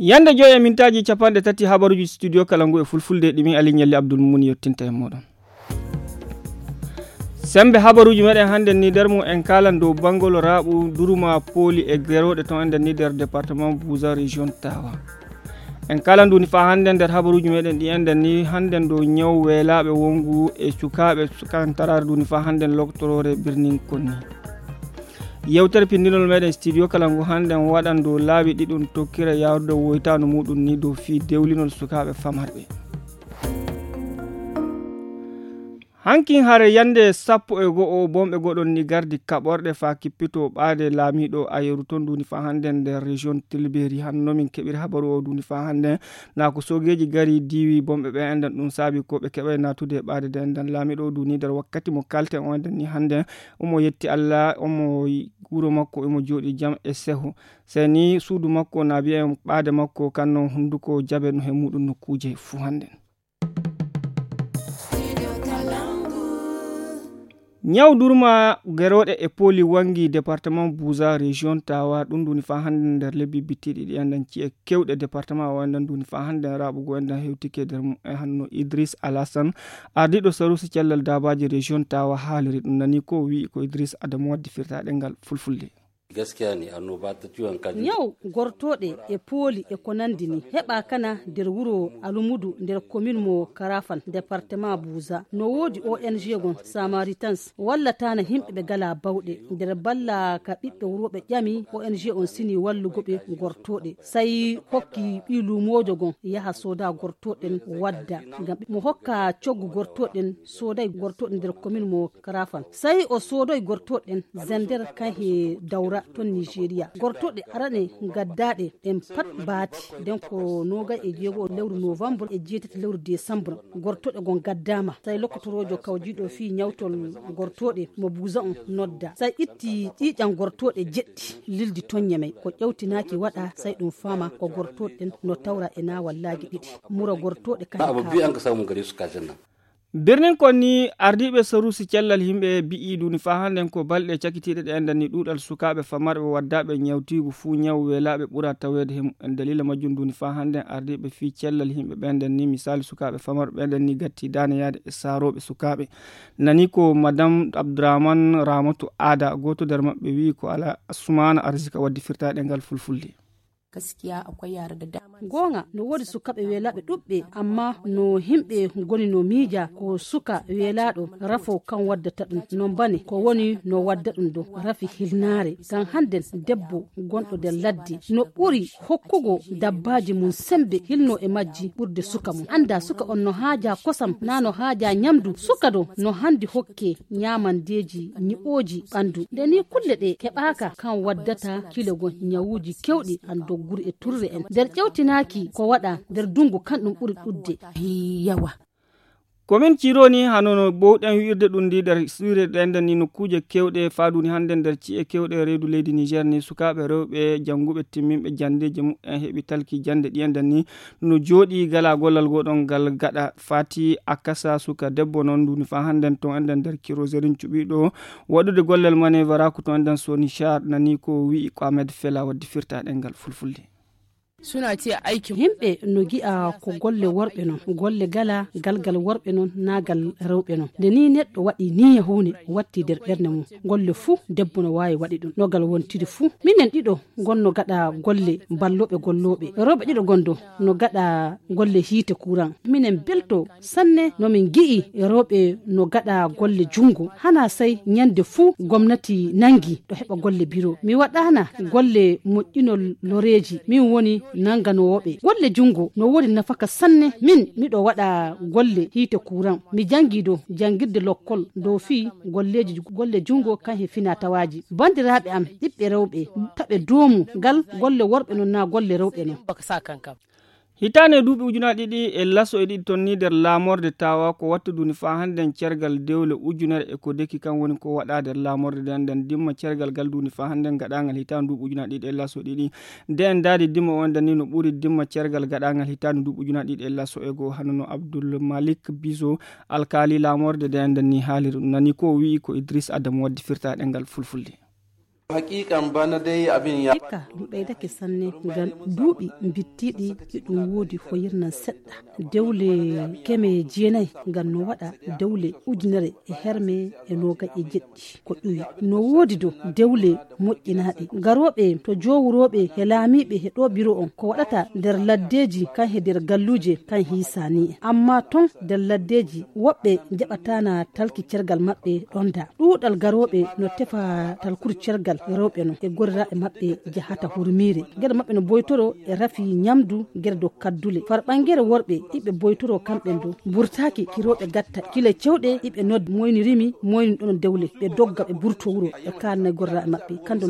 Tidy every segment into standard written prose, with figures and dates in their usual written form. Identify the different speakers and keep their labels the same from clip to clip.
Speaker 1: Yanda joye mintaji capande tati habaruji studio Kalangu e fulfulde ɗimi Ali Nyalli Abdul Muni yettinta e moɗon. Sembe habaruji meɗen hande ni der mu en kalan dow bangol raɓu duruma poli e geroɗe ton enden ni der département Bouza région Tawa. En kalan duni fa hande der habaruji meɗen ɗi enden ni hande dow nyaw welaɓe wongu e cukaɓe sukantarar duni fa hande loktorore birnin konni. Yewtere pindinol meɗen studio Kalangu hande waɗan dow laabi ɗiɗum tokkira yawde woytano muɗum ni dow fi dewlinol sukaɓe famarɓe. Hankin hare yande sappo e go'o bomɓe goɗon ni gardi kaɓorɗe fa kippito ɓaade laamiɗo ayeru ton duni fa hande nder région Tilberi hanno min keɓiri habaru o duni fa hande na ko sogeji gari diwi bomɓe ɓe enden ɗum saabi ko ɓe keɓay natude ɓaade de enden laamiɗo duni nder wakkati mo kalten o enden ni hande omo yetti Allah omo wuro makko omo jooɗi jam e seho seni suudu makko na biyen ɓaade makko kanno hunduko jabe no he muɗum no kuje fu hande. Nyaw durma geroɗe e poli wangi département Bouza région Tawa ɗum duni fa hande nder lebbi bittiɗi ɗi enden ci e kewɗe département o enden duni fa hande raɓugo enden hewtike nder e hanno Idriss Alassane ardiɗo sarusi cellal dabaji région Tawa haaliri ɗum nani ko wi ko Idriss Adamu waddi firtaɗe ngal fulfulde.
Speaker 2: Gaskiya ne annoba ta ciwon kan
Speaker 3: yau gortoɗe e poli e ko nandi ni heɓa kana nder wuro Alumudu nder commune mo Karafan département Bouza no wodi ONG gon Samaritans wallatana himɓe ɓe gala bawɗe nder balla ka ɓiɓɓe wuroɓe ƴami ONG on sini wallugo ɓe gortoɗe sai hokki ɓi lumojo gon yaha soda gortoɗen wadda ngam mo hokka coggu gortoɗen soday gortoɗen nder commune mo Karafan sai o sodoy gortoɗen zender kan he dawra ton Nigeria gortoɗe arane gaddaɗe en pat baati den ko noga e jego lewru novembre e jeetati lewru décembre gortoɗe gon gaddama sai lokotorojo kawjiɗo fi nyawtol gortoɗe mo Bouza on nodda sai itti ƴiƴan gortoɗe jeɗɗi lildi ton Yamay ko ƴewtinaki waɗa sai ɗum fama ko gortoɗen no tawra e na wallaji ɗiɗi mura gortoɗe kan
Speaker 2: abu an ka samu gare su kajin nan
Speaker 1: birnin konni ardiɓe sarusi cellal himɓe bi'i duni fa handen ko balɗe cakitiɗe ɗe enden ni ɗuɗal sukaɓe famarɓe waddaɓe nyawtigu fu nyaw welaɓe ɓura tawede en dalila majjum duni fa handen ardiɓe fi cellal himɓe ɓenden ni misali sukaɓe famarɓe ɓenden ni gatti dane yaade e saroɓe sukaɓe nani ko madame Abdourahmane Ramatu Ada goto nder maɓɓe wi ko ala Sumana Arzika waddi firtaɗe ngal fulfulde.
Speaker 4: Gaskiya akwai yara da dama
Speaker 3: gonga no wodi sukaɓe welaɓe ɗuɓɓe amma no himɓe goni no miija ko suka welaɗo rafo kan waddata ɗum non bane ko woni no wadda ɗum do rafi hilnare kan handen debbo gonɗo nder ladde no ɓuri hokkugo dabbaji mum sembe hilno e majji ɓurde suka mum anda suka on no haaja kosam na no haaja nyamdu suka do no handi hokke nyamandeji nyi'oji ɓandu nde ni kulle ɗe keɓaka kan waddata kilego nyawuji kewɗi ando guri e turre en nder ƴewtinaki ko waɗa nder dungu kan ɗum ɓuri ɗudde yawa
Speaker 1: komin cironi hanono bowɗen wi'irde ɗum ndi nder sire ɗenden ni nokkuje kewɗe faaduni hande nder ci'e kewɗe reedu leydi Niger ni sukaɓe rewɓe janguɓe timminɓe jandeji mumen heeɓi talki jande ɗiyenden ni no jooɗi gala gollal goɗon ngal gaɗa fati akasa suka debbo noon duni fa handen ton enden nder kiroserin cuɓiɗo waɗude gollel manevaraku to enden Soni Char nani ko wi'i ko Ahmed Fela waddi firtaɗe ngal fulfulde.
Speaker 4: suna ce aikin
Speaker 3: himɓe no gi'a ko golle worɓe non golle gala galgal worɓe non nagal rewɓe non nde ni neɗɗo waɗi niya hunde watti nder ɓernde mum golle fuu debbo no wawi waɗi ɗum nogal wontiri fuu minen ɗiɗo gonno gaɗa golle balloɓe golloɓe rewɓe ɗiɗo gondo no gaɗa golle hiite courant minen belto sanne nomin gi'i rewɓe no gaɗa golle jungo hana sai nyande fuu gomnati nangi ɗo heɓa golle biro mi waɗana golle moƴƴinol loreji min woni nanganowoɓe golle jungo no wodi nafaka sanne min miɗo waɗa golle hiite courant mi jangi do jangirde lokkol dow fi golleji golle jungo kan he finatawaji bandiraɓe am ɓiɓɓe rewɓe taɓe doomu ngal golle worɓe non na golle rewɓe non
Speaker 1: hitane duuɓi ujunaɗe ɗiɗi e laso e ɗiɗi ton ni nder laamorde Tawa ko watta duni fa handen cergal dewle ujunere e ko deki kan woni ko waɗa nder laamorde nden dimma cergal gal duni fa handen gaɗagal hitane duuɓi ujunaɗe ɗiɗi e laso ɗiɗi nde en daadi dimma wonde ni no ɓuri dimma cergal gaɗagal hitane duuɓi ujunaɗe ɗiɗi e laso e goo hanono Abdoul Malik Bizo alkali laamorde nde enden ni haaliri nani ko wi'i ko Idriss Adamu waddi firtaɗe ngal fulfulde.
Speaker 5: hakikan bana dai abin ya
Speaker 3: hikka ɗum ɓeydake sanne ngan duuɓi bittiɗi ɗum woodi hoyirnan seɗɗa dewle keme jeenayi ngan no waɗa dewle ujunere e herme e noga e jeɗɗi ko ƴuwi no woodi do dewle moƴƴinaɗi garoɓe to jowuroɓe he laamiɓe he ɗo biro on ko waɗata nder laddeji kan he nder galluje kan hisani amma ton nder laddeji woɓɓe jaɓatana talki cergal maɓɓe ɗonda ɗuuɗal garoɓe no tefa talkur cergal rewɓe no e gorraɓe maɓɓe jahata hurmire gueɗe maɓɓe no boytoro e rafi ñamdu gueɗe dow kaddule far ɓangguere worɓe iɓe boytoro kamɓen do burtaki kiroɓe gatta kile cewɗe iɓe noddi moynirimi moyni ɗon dewle ɓe dogga ɓe burto wuro ɓe kalna gorraɓe maɓɓe kandu no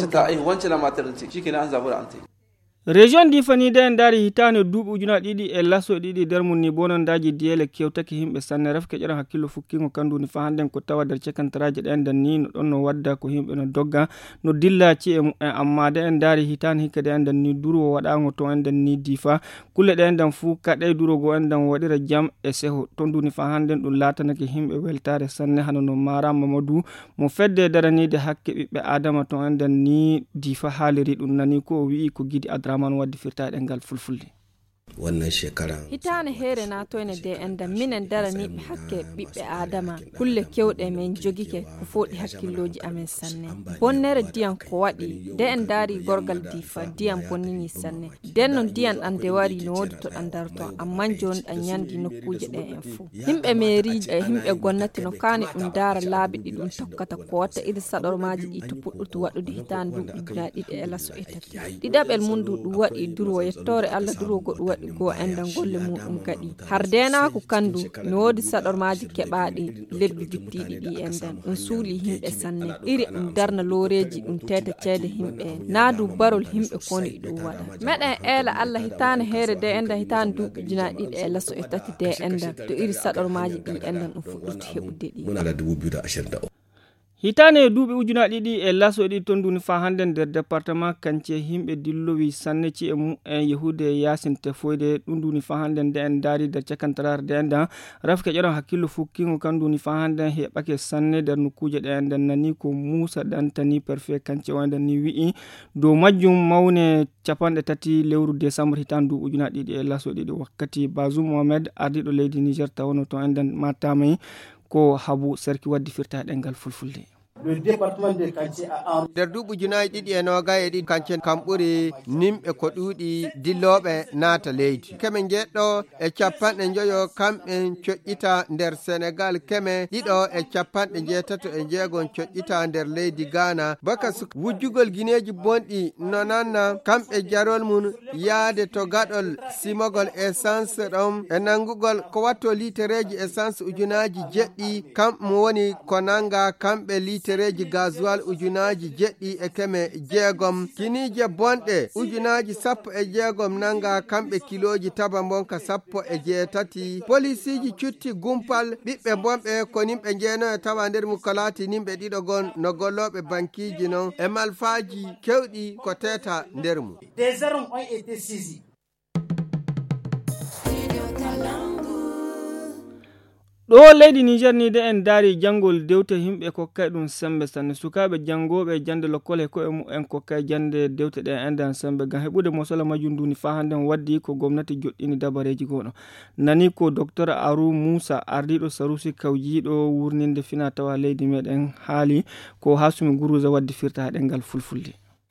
Speaker 3: wadde
Speaker 1: région difanide en daari hitande duuɓi ujunaɗe ɗiɗi e lasso ɗiɗi nder mum ni bonondaji diyele kewtake himɓe sanne refke ƴeɗon hakkillo fukkingo kanduni fa hannden ko tawa nder cekantaraji ɗen den ni no ɗon no wadda ko himɓe no dogga no dilla ci'e mumen amma de en daari hitande hikka de en den ni durwo waɗago to en den ni difa kulle ɗe en den fuu kaɗe durogo en den waɗira jaam e seho to nduni fa hannden ɗum latanake himɓe weltare sanne hano no Mara Mamadou mo fedde daranide hakke ɓiɓɓe adama to en den ni difa haaliri ɗum nani ko o wi'i ko Gidi Adraman waddi firtaɗe ngal fulfulde
Speaker 6: wannan shekara
Speaker 7: hitane here na toyne de enda minen daraniɓe hakke ɓiɓɓe adama kulle kewɗe men jogike ko foɗi hakkilloji amen sanne bonnere diyan ko waɗi de en daari gorgal difa diyan bonnini sanne den non diyan ɗan de wari no wodi to ɗan darto amma joni ɗan ñandi nokkuje ɗe en fuu himɓe mairiji e himɓe gonnati no kani ɗum daara laabi ɗi ɗum tokkata ko watta iri saɗormaji ɗi to puɗɗutu waɗude hitane duuɓi ɗiɗi e lasso e tati ɗiɗaɓel mundu ɗum waɗi durwo yettore Allah durwo goɗɗum waɗi go endan golle muɗum kadi hardena ko kandu no wodi saɗormaji keɓaɗi leddi bittiɗi ɗi endan ɗum suuli himɓe sanne iri ɗum darna loreji ɗum teta ceede himɓe naadu barol himɓe koni ɗum waɗa meɗen eela Allah hitane here de endan hitane duuɓi ujunaɗe ɗiɗi e lasso e tati de endan to iri saɗormaji ɗi endan ɗum fuɗɗuti heɓude ɗi
Speaker 1: hitane duuɓi ujunaɗe ɗiɗi e lasso ɗiɗi ton duni fa hande nder département Kantie himɓe dillowi sanne ci e mum en yehude yasin tefoyde ɗum duni fa hande nde en daari nder cakantarare de enda rafke ƴeɗon hakkillo fukkingo kan duni fa hande heɓake sanne nder nokkuje ɗe enden nani ko Moussa Dantani préfet Kantie o enden ni wi'i dow majjum mawne capanɗe tati lewru décembre hitane duuɓi ujunaɗe ɗiɗi e lasso ɗiɗi wakkati Bazoum Mohamed ardiɗo leydi Niger tawono to enden matamayi ko Habu Serki waddi firtaɗe ngal fulfulde
Speaker 8: le département de Kantie a
Speaker 9: nder duuɓi ujunaji ɗiɗi e noga e ɗiɗi Kantie kam ɓuri nimɓe ko ɗuuɗi dilloɓe naata leydi keme jeɗɗo e capanɗe joyo kamɓe coƴƴita nder Sénégal keme ɗiɗo e capanɗe jeetato e jeegon coƴƴita nder leydi Ghana baka wujjugol guineji bonɗi no nanna kamɓe jarol mum yaade to gaɗol simogol essence ɗon e nangugol ko watto litereji essence ujunaji jeɗɗi kamɓe woni ko nanga kamɓe litereji gasoil ujunaji jeɗɗi e keme jeegom kinije bonɗe ujunaji 16 nanga kamɓe kiloji taba bonka 17 polisiji cutti gumpal ɓiɓɓe bonɓe ko nimɓe jeeno e tawa nder mu ko laati nimɓe ɗiɗo gon no golloɓe bankiji non e malfaji kewɗi ko teta nder mu
Speaker 8: des armes ont été saisies.
Speaker 1: ɗo leydi Niger ni de en daari jangol dewte himɓe kokkay ɗum sembe sanne sukaɓe jangoɓe jande lokkole ko e mumen kokkay jande dewte ɗe endan sembe gam heɓude mosola majum duni fa handen waddi ko gomnati joɗɗini dabareji goɗo nani ko docteur Arou Moussa ardiɗo Sarusi kawjiɗo wurninde fina tawa leydi meɗen haali ko Hasumi Gourouza waddi firtaɗe ngal fulfulde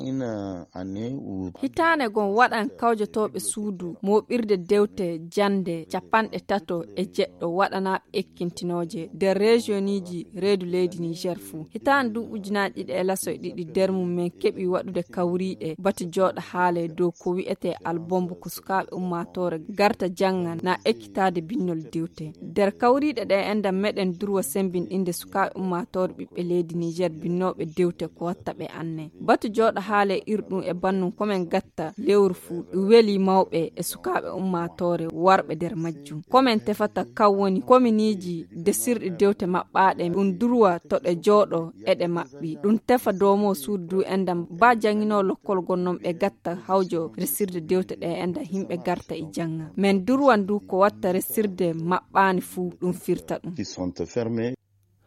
Speaker 7: hitane gon waɗan kawjotoɓe suudu moɓirde dewte jande capanɗe tato e jeɗɗo waɗanaɓe ekkintinoje nder regioniji reedu leydi Niger fuu hitane du ujunaji ɗiɗi e lasso ɗiɗi nder mum men keɓi waɗude kawriɗe bati jooɗo haale dow ko wi'ete albombo ko sukaɓe ummatore garta jangan na ekkitade binnol dewte nder kawriɗe ɗe endam meɗen durwa sembinɗinde sukaɓe ummatore ɓiɓɓe leydi Niger binnoɓe dewte ko watta ɓe anne bati jooɗo haale irɗum e bannum komin gatta lewru fuu ɗum weeli mawɓe e sukaɓe ummatore warɓe nder majjum komin tefata kawwoni kominiji desirɗe dewte maɓɓaɗe ɗum durwa to ɗe jooɗo eɗe maɓɓi ɗum tefa domo suudu endam ba jangino lokkol gonnon ɓe gatta hawjo resirde dewte ɗe endam himɓe garta e janga men durwan du ko watta resirde maɓɓani fuu ɗum firta ɗum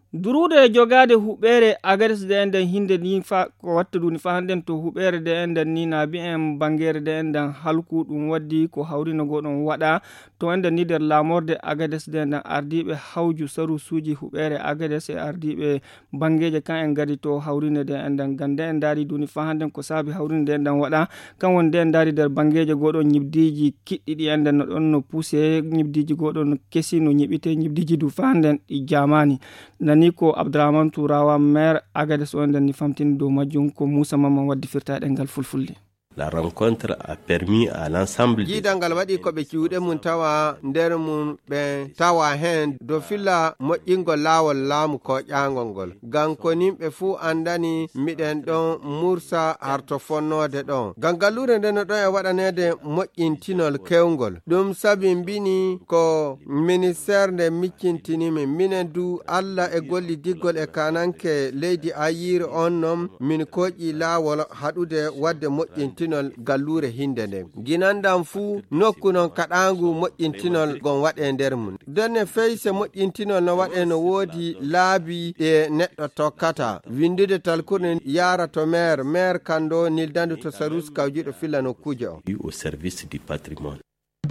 Speaker 1: durude jogade huɓere agades de enden hinde ni fa ko watta duni fa handen to huɓere de enden ni na bi en bangere de enden halku ɗum waddi ko hawrino goɗon waɗa to enden ni der lamorde agades de enden ardiɓe hawju saru suji huɓere agades e ardiɓe bangeje kan en gadi to hawrine de enden gande en dari duni fa handen ko saabi hawrine de enden waɗa kan wonde en dari der bangeje goɗon ñibdiji kiɗɗiɗi enden no ɗon no poussé ñibdiji goɗon no kesi no ñiɓite ñibdiji du fa handen ɗi jamani nani ko Abdraman Tourawa maire Agades on den ni famtini do majjum ko Moussa Maman waddi firtaade ngal fulfulde.
Speaker 10: La rencontre a permis à l'ensemble
Speaker 9: jidangal waɗi ko ɓe ciwɗe mum tawa nder mum ɓe tawa hen do filla moƴƴingol laawol laamu ko ƴaangol ngol ngam ko nimɓe fuu andani miɗen ɗon mursa harto fonnode ɗon ngam gallure nde no ɗon e waɗanede moƴƴintinol kewngol ɗum sabi mbini ko ministére nde miccintinimi minen du Allah e golli diggol e kananke leydi ayiri on noon min koƴƴi laawol haɗude wadde moƴƴintinol gallure hinde nde ginandan fuu nokku non kaɗangu moƴƴintinol gon waɗe nder mum denne feyse moƴƴintinol no waɗe no woodi laabi ɗe neɗɗo tokkata windude talkurde yara to maire kando nildandu to sarus kawjiɗo filla nokkuje o
Speaker 10: au service du patrimoine.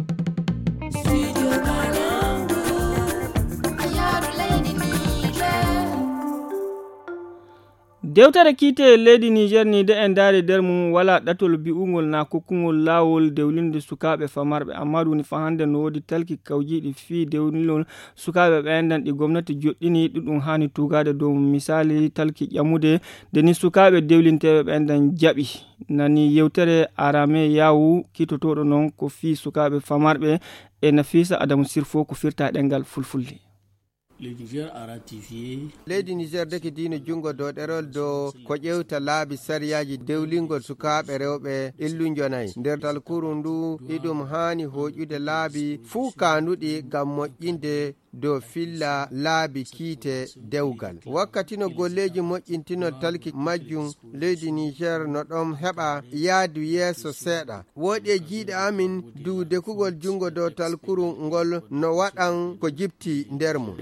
Speaker 1: dewtere kiite leydi Niger ni de en daari der mum wala ɗatol bi'ugol na kokkugol laawol dewlinde sukaaɓe famarɓe amma ɗum fa hande no woodi talki kawjiɗi fii dewlingol sukaaɓe ɓendan ɗi gomnati joɗɗini ɗuɗum hani tugade dow misali talki ƴamude deni sukaaɓe dewlinteɓe ɓendan jaɓi nani yewtere arame yawu kitotoɗo noon ko fii sukaaɓe famarɓe e Nafisa Adamu Sirfo ko firta ɗengal fulfulde.
Speaker 11: Le Niger a ratifié.
Speaker 9: Leydi Niger deke dino jungo do ɗerol do ko ƴewta laabi sariyaji dewlingol sukaaɓe rewɓe illujonayi nder talkuru ndu iɗum hani hoƴude laabi fuu kanduɗi ngam moƴƴinde do filla laabi kiite dewgal wakkati no golleji moƴƴintinol talki majjum leydi Niger no ɗon heɓa yaadu yeeso seeɗa woɗi e jiiɗe amin du dekugol jungo do talkuru ngol no waɗan ko jipti nder mum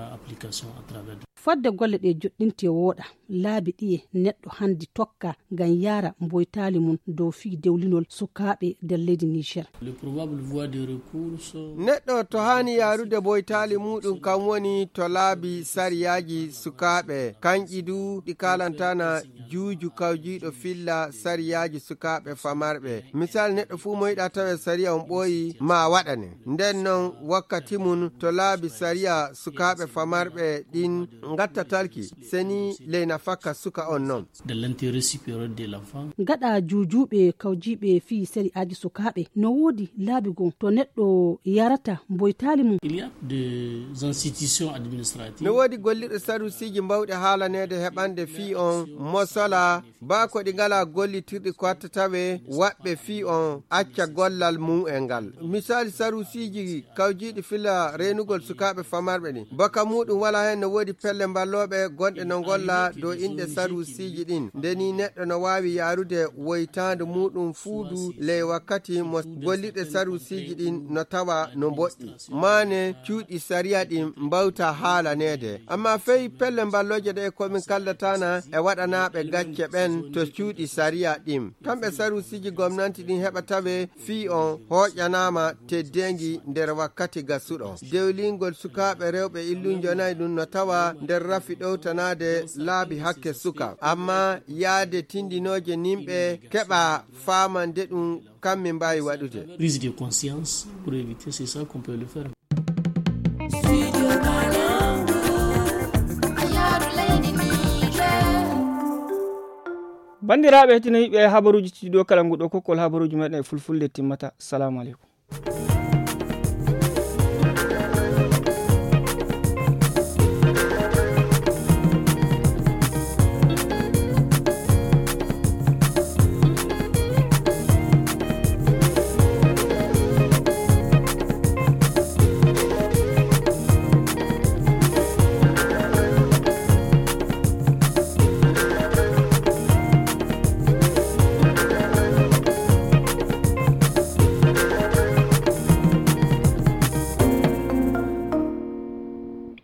Speaker 3: fodde golle ɗe joɗɗinte wooɗa laabi ɗiye neɗɗo handi tokka ngam yara mboytali mum dow fii dewlinol sukaaɓe nder leydi Niger.
Speaker 9: neɗɗo to hani yarude boytali muɗum kam woni to laabi sariyaji sukaaɓe kanƴi du ɗi kalantana juuju kawjiɗo filla sariyaji sukaaɓe famarɓe misal neɗɗo fuu moyiɗa tawe sariya on ɓooyi ma waɗane nden noon wakkati mum to laabi sariya sukaaɓe famarɓe ɗin gatta talki seni leyna fakka suka on noon
Speaker 3: gaɗa juujuɓe kawjiɓe fii sariyaji sukaaɓe no woodi laabi gon to neɗɗo yarata mboytali mum
Speaker 9: no woodi golliɗo sarusiji mbawɗe haalanede heɓande fii on mosola bako ɗi ngala gollitirɗi ko wattataɓe waɓɓe fii on acca gollal mum e ngal misali sarusiji kawjiɗi filla renugol sukaaɓe famarɓe ɗi baka muɗum wala hen no woodi pelle balloɓe gonɗe no golla dow inde sarusiji ɗin ndeni neɗɗo no wawi yarude woytande muɗum fuudu ley wakkati mo golliɗe sarusiji ɗin no tawa no boɗɗi mane cuuɗi sariya ɗin mbawta haalanede amma fey pelle balloje ɗe komin kaldatana e waɗanaɓe gacce ɓen to cuuɗi sariya ɗin kamɓe sarusiji gomnati ɗin heɓa tawe fii on hoƴanama teddengi nder wakkati gassuɗo dewlingol sukaaɓe rewɓe illujonayi ɗum no tawa nder rafi ɗowtanade laabi hakke suka amma yaade tindinoje nimɓe keɓa famande ɗum kammin mbawi waɗude
Speaker 11: prise de conscience pour éviter c'est ça qu'on peut le faire.
Speaker 1: bandiraɓe hetino yiɓe habaruji tiɗo kala nguɗo kokkol habaruji meɗen e fulfulde timmata. Assalamu aleykum.